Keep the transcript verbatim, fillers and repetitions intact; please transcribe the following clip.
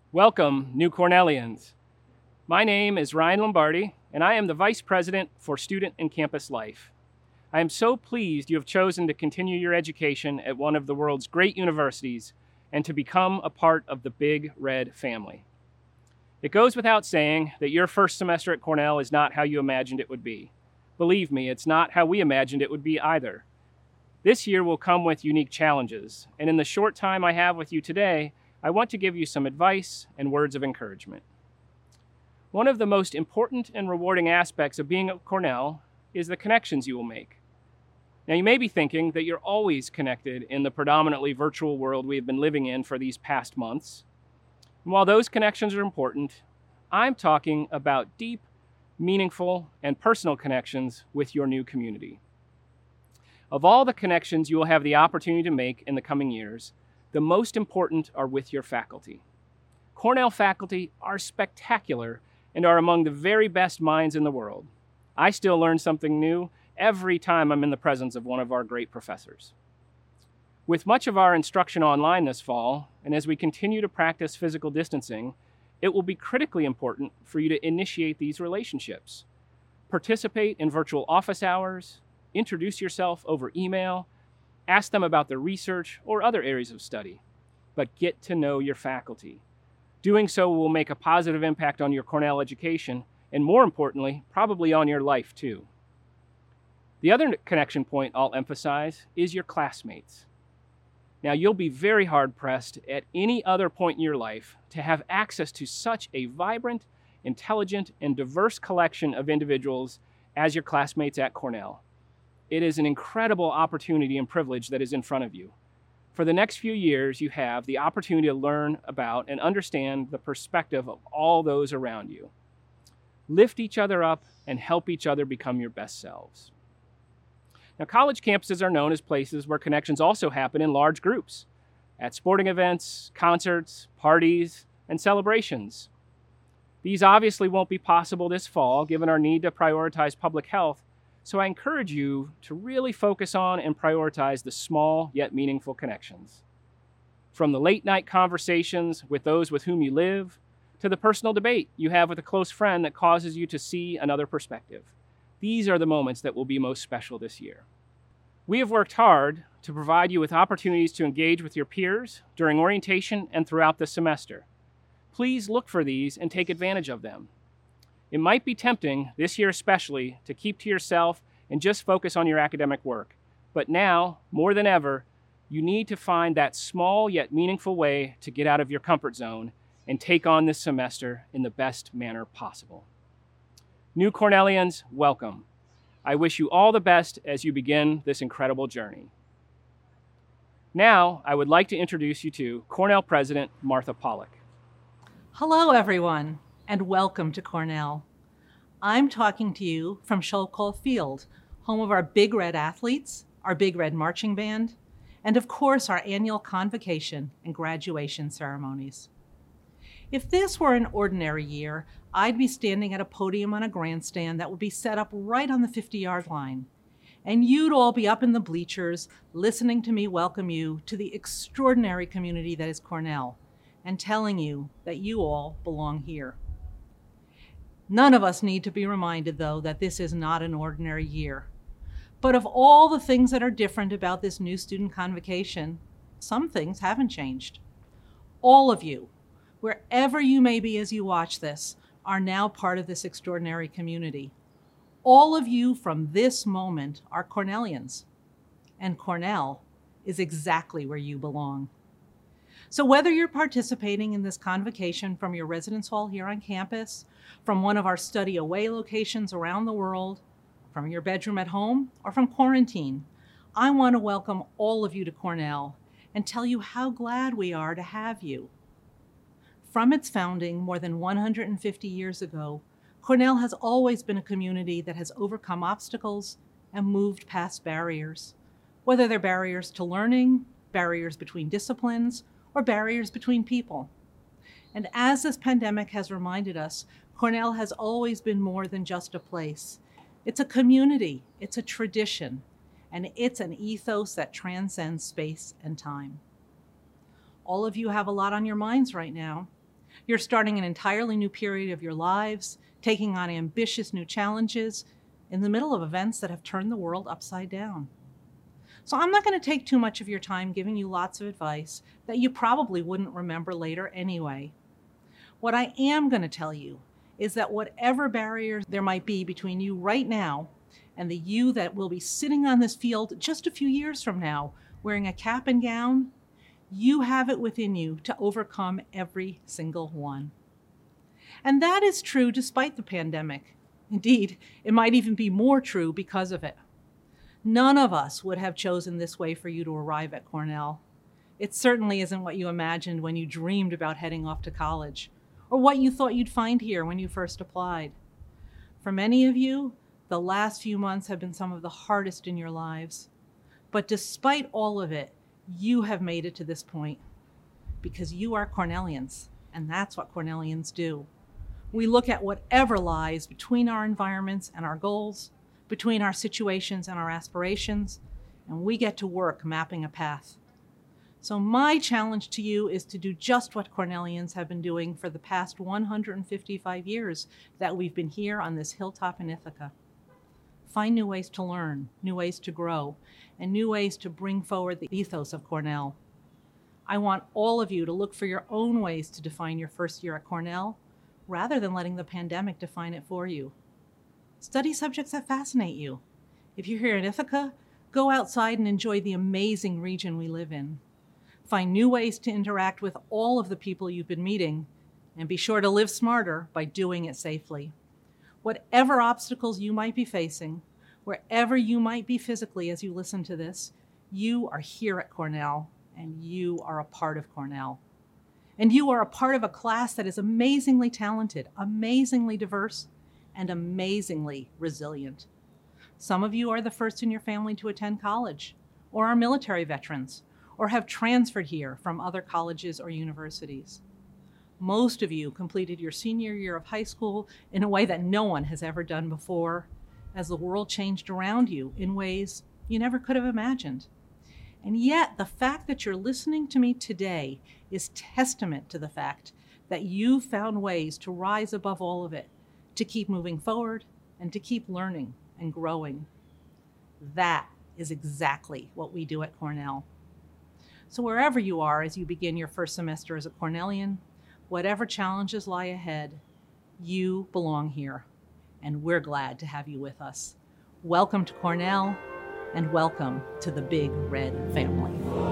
Welcome, new Cornellians. My name is Ryan Lombardi, and I am the Vice President for Student and Campus Life. I am so pleased you have chosen to continue your education at one of the world's great universities and to become a part of the Big Red family. It goes without saying that your first semester at Cornell is not how you imagined it would be. Believe me, it's not how we imagined it would be either. This year will come with unique challenges, and in the short time I have with you today, I want to give you some advice and words of encouragement. One of the most important and rewarding aspects of being at Cornell is the connections you will make. Now, you may be thinking that you're always connected in the predominantly virtual world we have been living in for these past months. And while those connections are important, I'm talking about deep, meaningful, and personal connections with your new community. Of all the connections you will have the opportunity to make in the coming years, the most important are with your faculty. Cornell faculty are spectacular and are among the very best minds in the world. I still learn something new every time I'm in the presence of one of our great professors. With much of our instruction online this fall, and as we continue to practice physical distancing, it will be critically important for you to initiate these relationships. Participate in virtual office hours, introduce yourself over email, ask them about their research or other areas of study, but get to know your faculty. Doing so will make a positive impact on your Cornell education, and more importantly, probably on your life too. The other connection point I'll emphasize is your classmates. Now, you'll be very hard-pressed at any other point in your life to have access to such a vibrant, intelligent, and diverse collection of individuals as your classmates at Cornell. It is an incredible opportunity and privilege that is in front of you. For the next few years, you have the opportunity to learn about and understand the perspective of all those around you. Lift each other up and help each other become your best selves. Now, college campuses are known as places where connections also happen in large groups, at sporting events, concerts, parties, and celebrations. These obviously won't be possible this fall, given our need to prioritize public health, so I encourage you to really focus on and prioritize the small yet meaningful connections. From the late night conversations with those with whom you live, to the personal debate you have with a close friend that causes you to see another perspective. These are the moments that will be most special this year. We have worked hard to provide you with opportunities to engage with your peers during orientation and throughout the semester. Please look for these and take advantage of them. It might be tempting, this year especially, to keep to yourself and just focus on your academic work. But now, more than ever, you need to find that small yet meaningful way to get out of your comfort zone and take on this semester in the best manner possible. New Cornellians, welcome. I wish you all the best as you begin this incredible journey. Now, I would like to introduce you to Cornell President Martha Pollack. Hello, everyone, and welcome to Cornell. I'm talking to you from Schoellkopf Field, home of our Big Red athletes, our Big Red marching band, and of course our annual convocation and graduation ceremonies. If this were an ordinary year, I'd be standing at a podium on a grandstand that would be set up right on the fifty-yard line, and you'd all be up in the bleachers listening to me welcome you to the extraordinary community that is Cornell, and telling you that you all belong here. None of us need to be reminded, though, that this is not an ordinary year. But of all the things that are different about this new student convocation, some things haven't changed. All of you, wherever you may be as you watch this, are now part of this extraordinary community. All of you from this moment are Cornellians, and Cornell is exactly where you belong. So whether you're participating in this convocation from your residence hall here on campus, from one of our study away locations around the world, from your bedroom at home, or from quarantine, I want to welcome all of you to Cornell and tell you how glad we are to have you. From its founding more than one hundred fifty years ago, Cornell has always been a community that has overcome obstacles and moved past barriers, whether they're barriers to learning, barriers between disciplines, or barriers between people. And as this pandemic has reminded us, Cornell has always been more than just a place. It's a community, it's a tradition, and it's an ethos that transcends space and time. All of you have a lot on your minds right now. You're starting an entirely new period of your lives, taking on ambitious new challenges in the middle of events that have turned the world upside down. So I'm not going to take too much of your time giving you lots of advice that you probably wouldn't remember later anyway. What I am going to tell you is that whatever barriers there might be between you right now and the you that will be sitting on this field just a few years from now, wearing a cap and gown, you have it within you to overcome every single one. And that is true despite the pandemic. Indeed, it might even be more true because of it. None of us would have chosen this way for you to arrive at Cornell. It certainly isn't what you imagined when you dreamed about heading off to college, or what you thought you'd find here when you first applied. For many of you, the last few months have been some of the hardest in your lives. But despite all of it, you have made it to this point because you are Cornellians, and that's what Cornellians do. We look at whatever lies between our environments and our goals, between our situations and our aspirations, and we get to work mapping a path. So my challenge to you is to do just what Cornellians have been doing for the past one hundred fifty-five years that we've been here on this hilltop in Ithaca. Find new ways to learn, new ways to grow, and new ways to bring forward the ethos of Cornell. I want all of you to look for your own ways to define your first year at Cornell, rather than letting the pandemic define it for you. Study subjects that fascinate you. If you're here in Ithaca, go outside and enjoy the amazing region we live in. Find new ways to interact with all of the people you've been meeting, and be sure to live smarter by doing it safely. Whatever obstacles you might be facing, wherever you might be physically as you listen to this, you are here at Cornell, and you are a part of Cornell. And you are a part of a class that is amazingly talented, amazingly diverse, and amazingly resilient. Some of you are the first in your family to attend college, or are military veterans, or have transferred here from other colleges or universities. Most of you completed your senior year of high school in a way that no one has ever done before, as the world changed around you in ways you never could have imagined. And yet, the fact that you're listening to me today is testament to the fact that you found ways to rise above all of it, to keep moving forward, and to keep learning and growing. That is exactly what we do at Cornell. So wherever you are as you begin your first semester as a Cornellian, whatever challenges lie ahead, you belong here, and we're glad to have you with us. Welcome to Cornell, and welcome to the Big Red family.